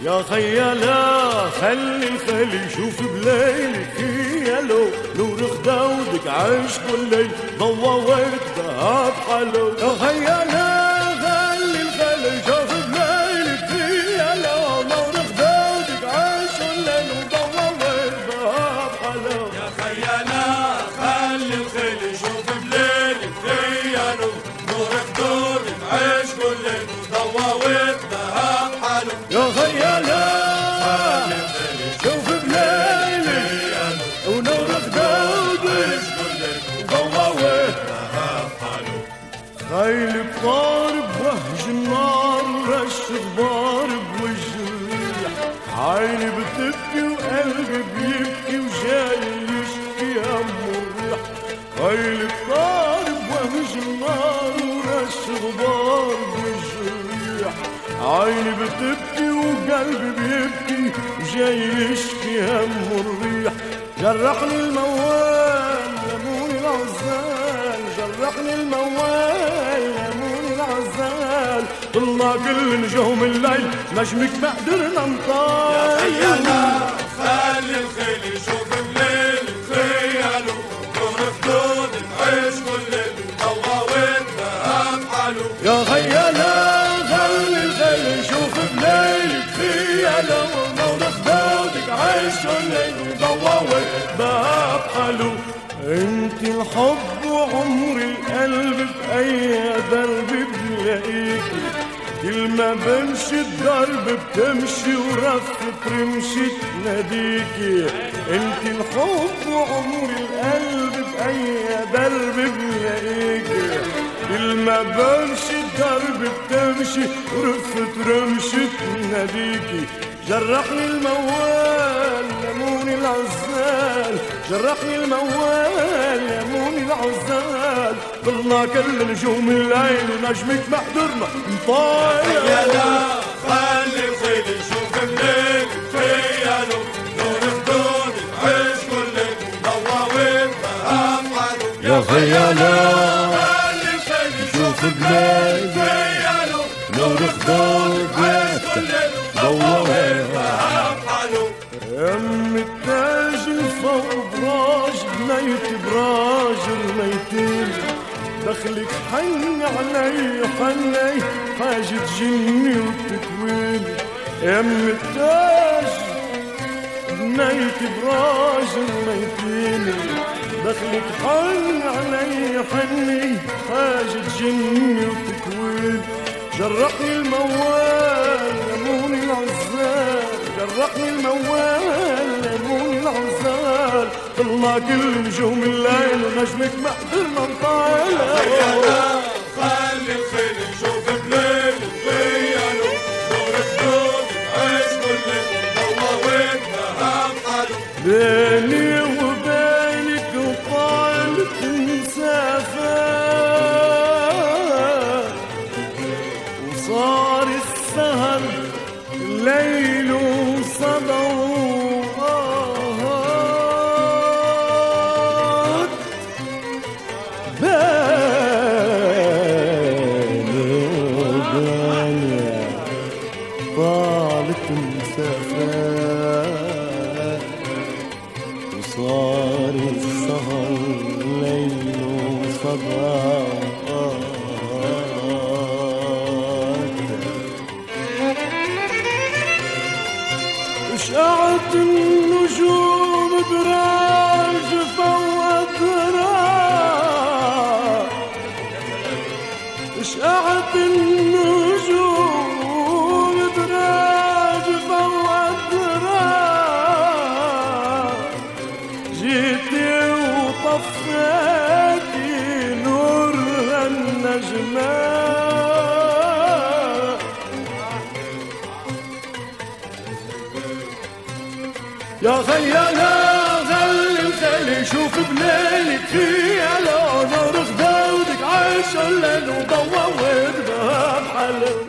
يا خيالا خلي الخيل يشوف بليلك يا لو نور خدودك عشق الليل ضوّوت ذهب حلو. يا خيالا خلي الخيل يشوف بليلك يا لو نور خدودك عشق الليل ضوّوت ذهب حلو. يا خيالا خلي الخيل يشوف بليلك يا لو نور خدودك عشق الليل ضوّوت ذهب حلو. يا خيالا شوف بليلك ونور خدودك ضوّوت ذهب حلو. خيلك طارب وهج النار رش غبار بوجهي، عيني بتبكي وقلبي بيبكي وجاي يشكي همه الريح. خيلك طارب وهج النار ورش غبار بوجهي، عيني بتبكي وقلبي بيبكي وجاي يشكي همه الريح. جرحني الموال لموني العزال، جرحني الموال لموني العزال. طلنا كل نجوم الليل نجمك ما قدرنا نطال. يا خيالا خلي الخيل يشوف بليل خياله نور خدودك عشق الليل ضوّوت ذهب حلو. يا خيالا خلي الخيل يشوف بليلك خياله ونور خدودك عشق الليل ضوّوت ذهب حلو. انت الحب وعمري القلب بأي درب بلاقيكي، كل ما بمشي الدرب بتمشي ورفة رمشي تناديكي. انت الحب وعمري القلب بأي درب بلاقيكي، كل ما بمشي الدرب بتمشي ورفة رمشي تناديكي. جرحني الموال لموني العزال، جرحني الموال لموني العزال. ضلنا كل نجوم الليل ونجمك ما قدرنا نطال. يا خيالا خلي الخيل يشوف بليل خياله نور خدودك عشق الليل ضوّوت ذهب حلو. يا خيالا خلي الخيل شوف بليل خياله نور خدودك عشق الليل ضوّوت ذهب حلو. يم التاج الفوق براج بنيت براج الميتين، دخلك حن علي حني حاجة تجني وتكويني. يم التاج بنيت براج الميتين، دخلك حن علي حني حاجة تجني وتكويني. جرحني الموال لموني العزال، جرحني الموال لموني العزال. طلنا كل نجوم الليل ونجمك ما قدرنا نطال. يا خيالا خلي الخيل يشوف بليل خياله نور خدودك عشق الليل ضوّوت ذهب حلو. بيني وبينك وطالت مسافات، وصار السهر الليل وصدوات. بيني وبينك طالت مسافات، وصار السهر الليل وصدوات. وشعت النجوم دراج فوق دراج، شعت النجوم دراج فوق دراج. جيتي وطفيتي نور النجمات. يا خيالا خلي الخيل يشوف بليلك خياله نور خدودك عايش الليل وضوّوت ذهب حلو.